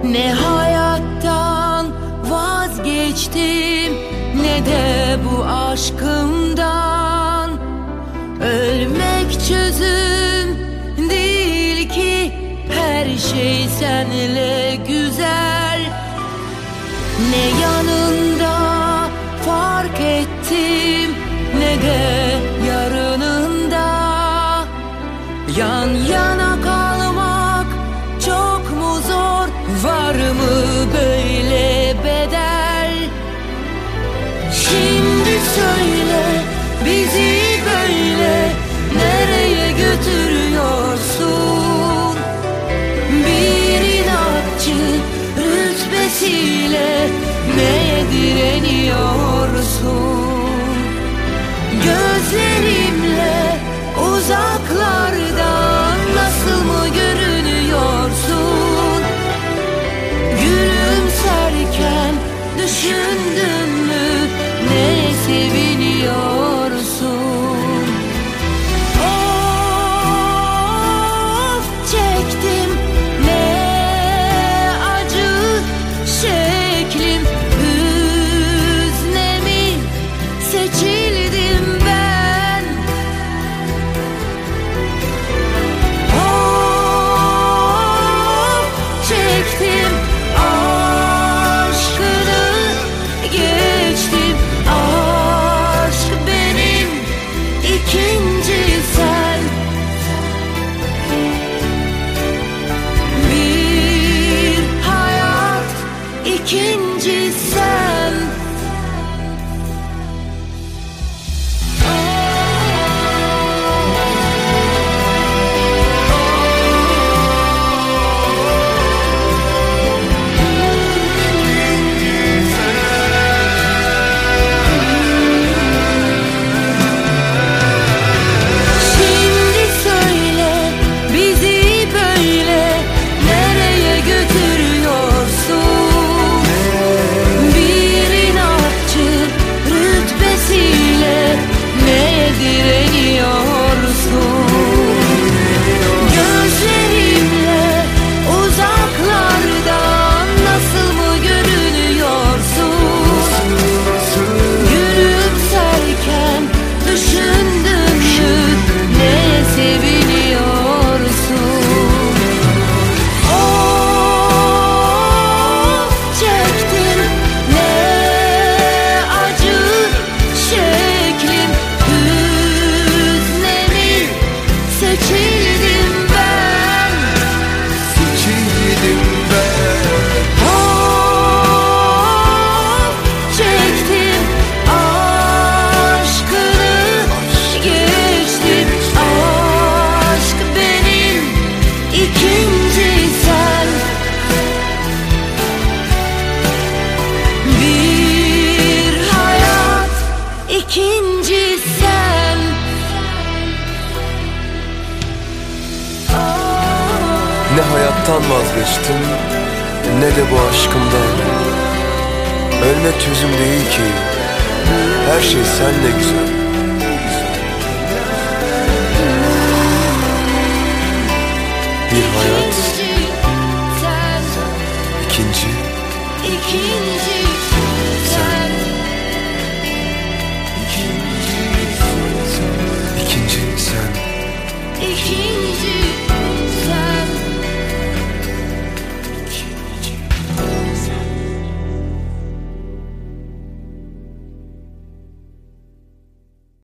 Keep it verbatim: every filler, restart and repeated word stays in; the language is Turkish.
Ne hayattan vazgeçtim, ne de bu aşkımdan. Ölmek çözüm değil ki, her şey senle güzel. Ne yanında fark ettim, ne de yarınında. Yan yana kalmak çok mu zor, var mı böyle bedel? Şimdi söyle, bizi böyle nereye götürüyorsun? Bir inatçı rütbesiyle neye direniyorsun? Gözlerimle uzaklardan nasıl mı görünüyorsun? Gülümserken düşündün mü, neye seviniyorsun? Of çektim, ne acı şeklim, hüzne mi seçildim ben? Of çektim, aşkını geçtim. Aşk benim, ikinci sen. Bir hayat, ikinci sen. Şimdi söyle, bizi böyle nereye götürüyorsun? Bir inatçı rütbesiyle neye direniyorsun? Gözlerimle uzaklardan nasıl mı görünüyorsun? Gülümserken düşündün mü, neye seviniyorsun? Of çektim, ne acı şeklim, hüzne mi seçildim ben? Seçildim ben. Of çektim, aşkını geçtim. Aşk benim, ikinci sen. Bir hayat, ikinci sen. Ne hayattan vazgeçtim, ne de bu aşkımdan. Ölmek çözüm değil ki, her şey senle güzel. Bir hayat, İkinci sen, ikinci ikinci